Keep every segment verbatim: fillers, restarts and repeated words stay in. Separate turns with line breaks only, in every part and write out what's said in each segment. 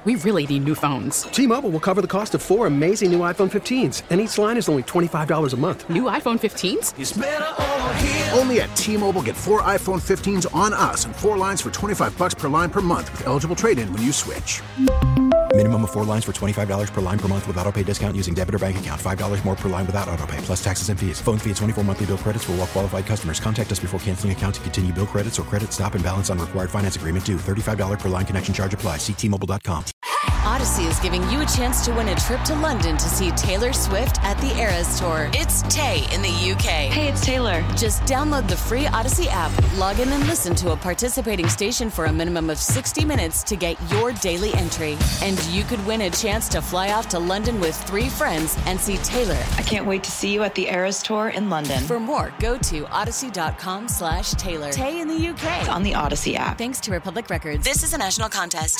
We really need new phones.
T-Mobile will cover the cost of four amazing new iPhone fifteens, and each line is only twenty-five dollars a month.
New iPhone fifteens?
It's better over here.
Only at T-Mobile, get four iPhone fifteens on us and four lines for twenty-five dollars per line per month with eligible trade-in when you switch.
Minimum of four lines for twenty-five dollars per line per month with autopay discount using debit or bank account. five dollars more per line without autopay, plus taxes and fees. Phone fee at twenty-four monthly bill credits for well-qualified customers. Contact us before canceling account to continue bill credits or credit stop and balance on required finance agreement due. thirty-five dollars per line connection charge applies. See T Mobile dot com.
Odyssey is giving you a chance to win a trip to London to see Taylor Swift at the Eras Tour. It's Tay in the U K.
Hey, it's Taylor.
Just download the free Odyssey app, log in and listen to a participating station for a minimum of sixty minutes to get your daily entry. And you could win a chance to fly off to London with three friends and see Taylor.
I can't wait to see you at the Eras Tour in London.
For more, go to odyssey.com slash Taylor. Tay in the U K.
It's on the Odyssey app.
Thanks to Republic Records. This is a national contest.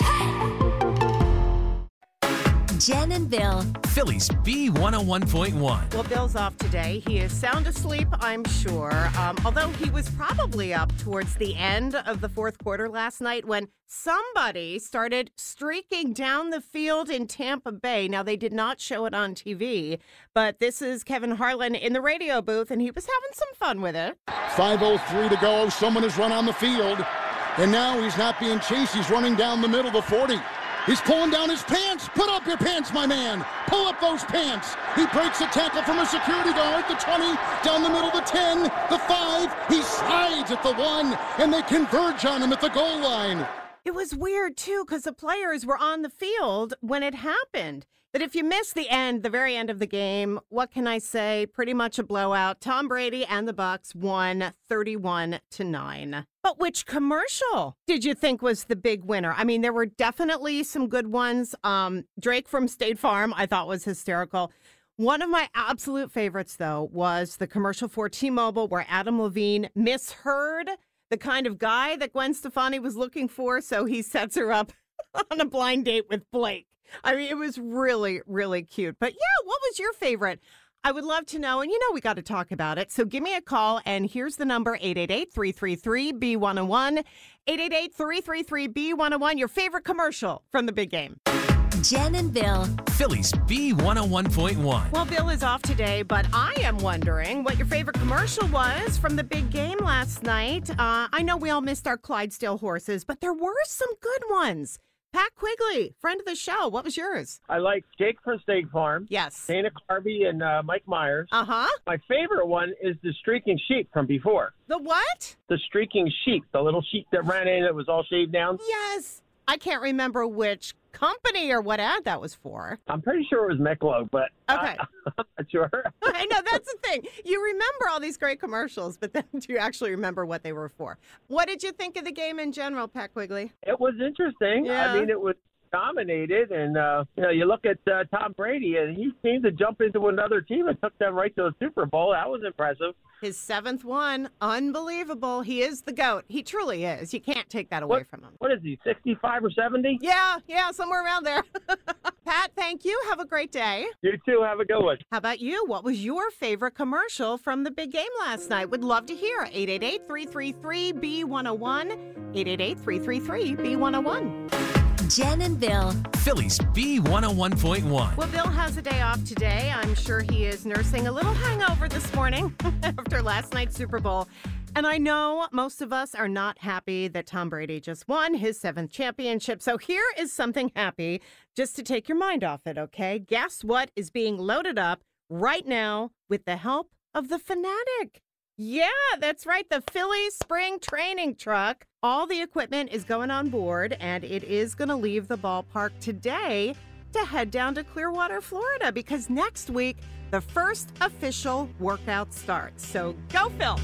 Jen and Bill.
Phillies B one oh one point one.
Well, Bill's off today. He is sound asleep, I'm sure. Um, although he was probably up towards the end of the fourth quarter last night when somebody started streaking down the field in Tampa Bay. Now, they did not show it on T V, but this is Kevin Harlan in the radio booth, and he was having some fun with it.
five oh three to go. Someone has run on the field, and now he's not being chased. He's running down the middle, the forty. He's pulling down his pants. Put up your pants, my man. Pull up those pants. He breaks a tackle from a security guard. The twenty, down the middle, the ten, the five. He slides at the one, and they converge on him at the goal line.
It was weird, too, because the players were on the field when it happened. But if you miss the end, the very end of the game, what can I say? Pretty much a blowout. Tom Brady and the Bucs won thirty-one to nine. But which commercial did you think was the big winner? I mean, there were definitely some good ones. Um, Drake from State Farm, I thought was hysterical. One of my absolute favorites, though, was the commercial for T-Mobile where Adam Levine misheard the kind of guy that Gwen Stefani was looking for, so he sets her up on a blind date with Blake. I mean, it was really, really cute. But yeah, what was your favorite? I would love to know. And you know, we got to talk about it. So give me a call. And here's the number, eight eight eight, three three three, B one oh one. eight eight eight, three three three, B one oh one. Your favorite commercial from the big game.
Jen and Bill.
Phillies B one oh one point one.
Well, Bill is off today, but I am wondering what your favorite commercial was from the big game last night. Uh, I know we all missed our Clydesdale horses, but there were some good ones. Pat Quigley, friend of the show. What was yours?
I like Jake from State Farm.
Yes.
Dana Carvey and uh, Mike Myers.
Uh-huh.
My favorite one is the streaking sheep from before.
The what?
The streaking sheep, the little sheep that ran in that was all shaved down.
Yes. I can't remember which company or what ad that was for.
I'm pretty sure it was Michelob, but
okay.
I, I'm not sure.
I know, that's the thing. You remember all these great commercials, but then do you actually remember what they were for? What did you think of the game in general, Pat Quigley?
It was interesting.
Yeah.
I mean, it was dominated, and uh, you know, you look at uh, Tom Brady, and he seemed to jump into another team and took them right to the Super Bowl. That was impressive.
His seventh one, unbelievable. He is the GOAT. He truly is. You can't take that away
what,
from him.
What is he, sixty-five or seventy?
Yeah, yeah, somewhere around there. Pat, thank you. Have a great day.
You too. Have a good one.
How about you? What was your favorite commercial from the big game last night? Would love to hear. eight eight eight, three three three, B one oh one. eight eight eight, three three three, B one oh one.
Jen and Bill.
Phillies B one oh one point one.
Well, Bill has a day off today. I'm sure he is nursing a little hangover this morning after last night's Super Bowl. And I know most of us are not happy that Tom Brady just won his seventh championship. So here is something happy just to take your mind off it, okay? Guess what is being loaded up right now with the help of the Fanatic? Yeah, that's right. The Phillies spring training truck. All the equipment is going on board, and it is going to leave the ballpark today to head down to Clearwater, Florida, because next week, the first official workout starts. So go, Phils.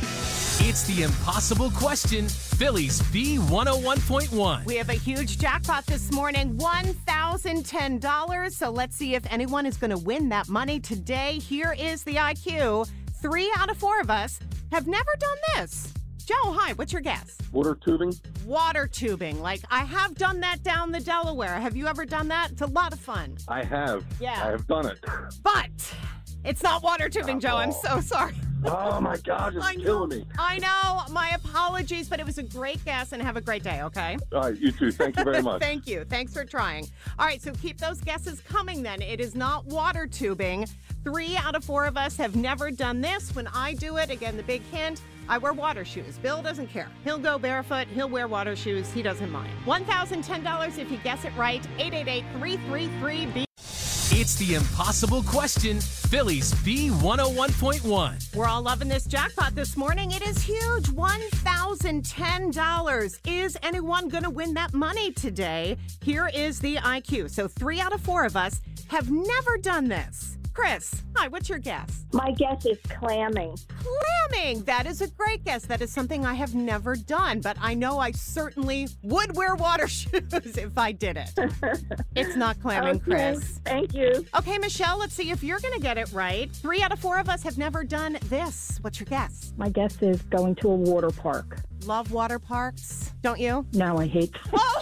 It's the impossible question. Phillies B one oh one point one.
We have a huge jackpot this morning, one thousand ten dollars. So let's see if anyone is going to win that money today. Here is the I Q. Three out of four of us have never done this. Joe, hi, what's your guess?
Water tubing?
Water tubing. Like, I have done that down the Delaware. Have you ever done that? It's a lot of fun.
I have.
Yeah.
I have done it.
But it's not water tubing, Joe. I'm so sorry.
Oh, my God, it's killing me.
I know. My apologies, but it was a great guess, and have a great day, okay?
All right, you too. Thank you very much.
Thank you. Thanks for trying. All right, so keep those guesses coming then. It is not water tubing. Three out of four of us have never done this. When I do it, again, the big hint, I wear water shoes. Bill doesn't care. He'll go barefoot. He'll wear water shoes. He doesn't mind. one thousand ten dollars if you guess it right. eight eight eight, three three three, B.
It's the impossible question, Phillies B one oh one point one.
We're all loving this jackpot this morning. It is huge, one thousand ten dollars. Is anyone going to win that money today? Here is the I Q. So three out of four of us have never done this. Chris, hi, what's your guess?
My guess is clamming.
Clamming! That is a great guess. That is something I have never done, but I know I certainly would wear water shoes if I did it. It's not clamming,
Okay,
Chris.
Thank you.
Okay, Michelle, let's see if you're going to get it right. Three out of four of us have never done this. What's your guess?
My guess is going to a water park.
Love water parks, don't you?
No, I hate.
Oh,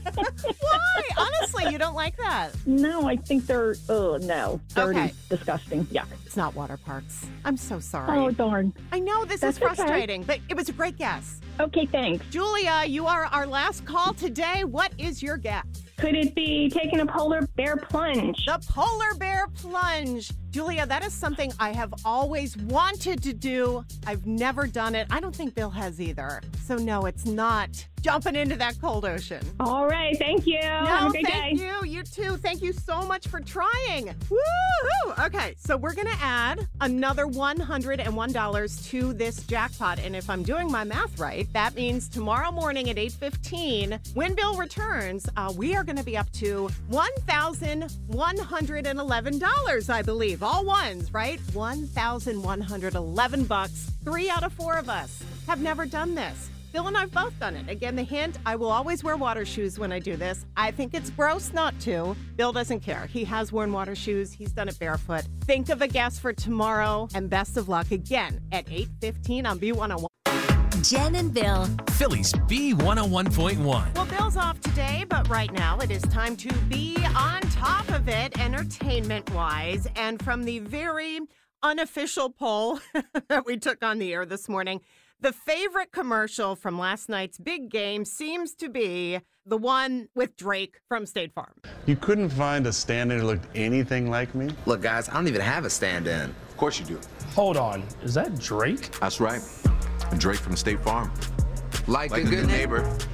why? Honestly, you don't like that?
No, I think they're, oh, no. Dirty,
Okay.
disgusting. Yuck.
It's not water parks. I'm so sorry.
Oh, darn.
I know this
That's
is
okay.
frustrating, but it was a great guess.
Okay, thanks.
Julia, you are our last call today. What is your guess?
Could it be taking a polar bear plunge?
The polar bear plunge. Julia, that is something I have always wanted to do. I've never done it. I don't think Bill has either. So no, it's not jumping into that cold ocean.
All right, thank you.
No,
Have a great
thank
day.
you. You too. Thank you so much for trying. Woo-hoo. Okay, so we're going to add another one hundred one dollars to this jackpot. And if I'm doing my math right, that means tomorrow morning at eight fifteen, when Bill returns, uh, we are going to be up to one thousand one hundred eleven dollars, I believe. All ones, right? one thousand one hundred eleven bucks. Three out of four of us have never done this. Bill and I've both done it. Again, the hint, I will always wear water shoes when I do this. I think it's gross not to. Bill doesn't care. He has worn water shoes. He's done it barefoot. Think of a guess for tomorrow, and best of luck again at eight fifteen on B one oh one.
Jen and Bill.
Phillies B one oh one point one.
Well, Bill's off today, but right now it is time to be on top of it entertainment-wise. And from the very unofficial poll that we took on the air this morning, the favorite commercial from last night's big game seems to be the one with Drake from State Farm.
You couldn't find a stand-in who looked anything like me?
Look, guys, I don't even have a stand-in. Of course you do.
Hold on, is that Drake?
That's right. Drake from State Farm. Like, like a, a good, good neighbor. neighbor.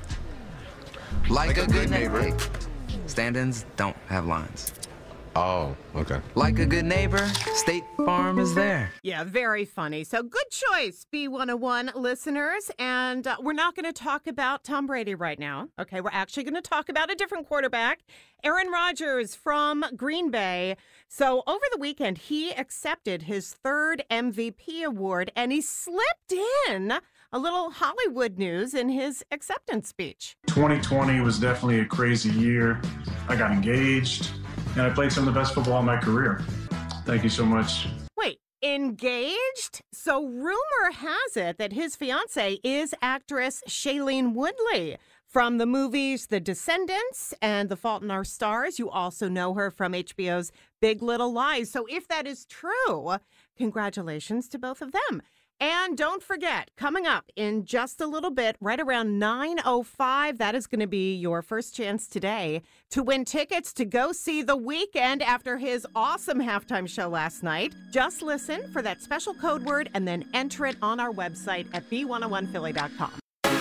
Like, like a, a good, good neighbor. neighbor. Stand-ins don't have lines.
Oh, okay.
Like a good neighbor, State Farm is there.
Yeah, very funny. So good choice, B one oh one listeners. And uh, we're not going to talk about Tom Brady right now. Okay, we're actually going to talk about a different quarterback, Aaron Rodgers from Green Bay. So over the weekend, he accepted his third M V P award, and he slipped in a little Hollywood news in his acceptance speech.
twenty twenty was definitely a crazy year. I got engaged, and I played some of the best football in my career. Thank you so much.
Wait, engaged? So rumor has it that his fiancée is actress Shailene Woodley from the movies The Descendants and The Fault in Our Stars. You also know her from H B O's Big Little Lies. So if that is true, congratulations to both of them. And don't forget, coming up in just a little bit, right around nine oh five, that is going to be your first chance today to win tickets to go see The Weeknd after his awesome halftime show last night. Just listen for that special code word and then enter it on our website at B one oh one Philly dot com.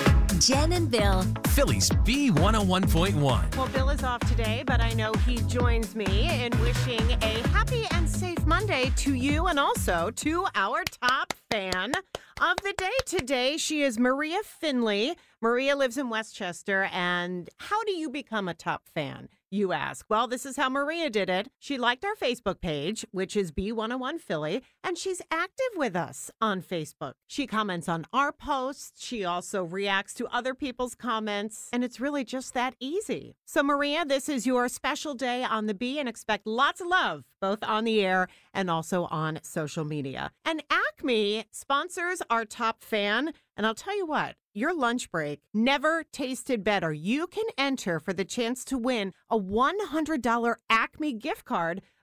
Jen and Bill.
Phillies B one oh one point one.
Well, Bill is off today, but I know he joins me in wishing a happy and safe Monday to you and also to our top fan of the day today. She is Maria Finley. Maria lives in Westchester. And how do you become a top fan, you ask? Well, this is how Maria did it. She liked our Facebook page, which is B one oh one Philly, and she's active with us on Facebook. She comments on our posts. She also reacts to other people's comments, and it's really just that easy. So, Maria, this is your special day on the B, and expect lots of love, both on the air and also on social media. And Acme sponsors our top fan, and I'll tell you what, your lunch break never tasted better. You can enter for the chance to win a one hundred dollars Acme gift card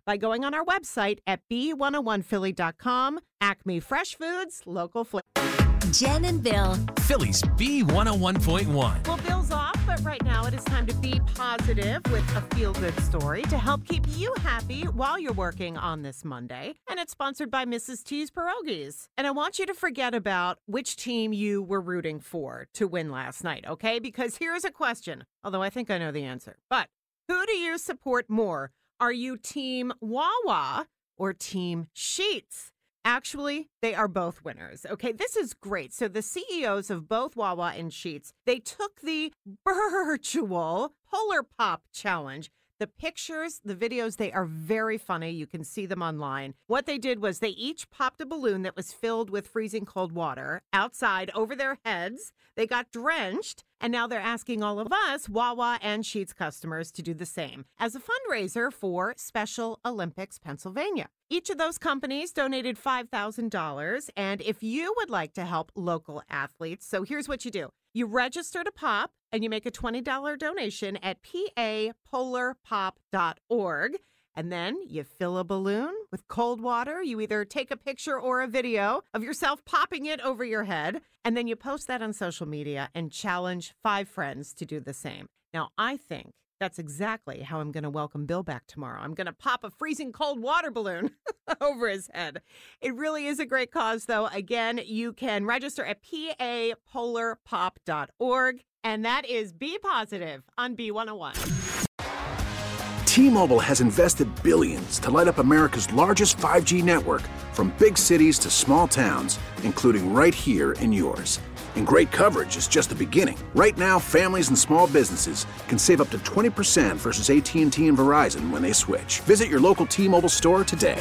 by going on our website at b one oh one philly dot com. Acme Fresh Foods, local flavor.
Jen and Bill.
Philly's B one oh one point one.
Well, Bill's off, but right now it is time to be positive with a feel-good story to help keep you happy while you're working on this Monday. And it's sponsored by Missus T's Pierogies. And I want you to forget about which team you were rooting for to win last night, okay? Because here's a question, although I think I know the answer. But who do you support more? Are you Team Wawa or Team Sheetz? Actually, they are both winners. Okay, this is great. So the C E Os of both Wawa and Sheetz, they took the virtual Polar Pop Challenge. The pictures, the videos, they are very funny. You can see them online. What they did was they each popped a balloon that was filled with freezing cold water outside over their heads. They got drenched, and now they're asking all of us, Wawa and Sheetz customers, to do the same as a fundraiser for Special Olympics Pennsylvania. Each of those companies donated five thousand dollars, and if you would like to help local athletes, so here's what you do. You register to pop, and you make a twenty dollars donation at p a polar pop dot org. And then you fill a balloon with cold water. You either take a picture or a video of yourself popping it over your head, and then you post that on social media and challenge five friends to do the same. Now, I think that's exactly how I'm going to welcome Bill back tomorrow. I'm going to pop a freezing cold water balloon over his head. It really is a great cause, though. Again, you can register at p a polar pop dot org, and that is Be Positive on B one oh one.
T-Mobile has invested billions to light up America's largest five G network, from big cities to small towns, including right here in yours. And great coverage is just the beginning. Right now, families and small businesses can save up to twenty percent versus A T and T and Verizon when they switch. Visit your local T-Mobile store today.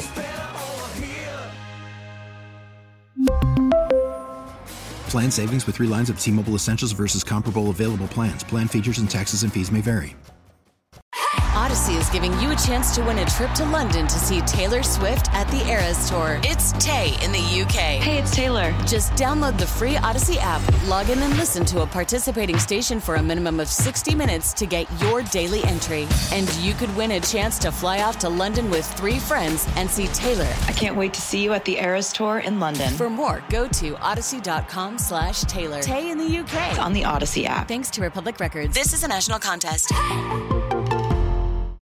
Plan savings with three lines of T-Mobile Essentials versus comparable available plans. Plan features and taxes and fees may vary.
Odyssey is giving you a chance to win a trip to London to see Taylor Swift at the Eras Tour. It's Tay in the U K.
Hey, it's Taylor.
Just download the free Odyssey app, log in and listen to a participating station for a minimum of sixty minutes to get your daily entry. And you could win a chance to fly off to London with three friends and see Taylor.
I can't wait to see you at the Eras Tour in London.
For more, go to odyssey.com slash Taylor. Tay in the U K.
On the Odyssey app.
Thanks to Republic Records. This is a national contest.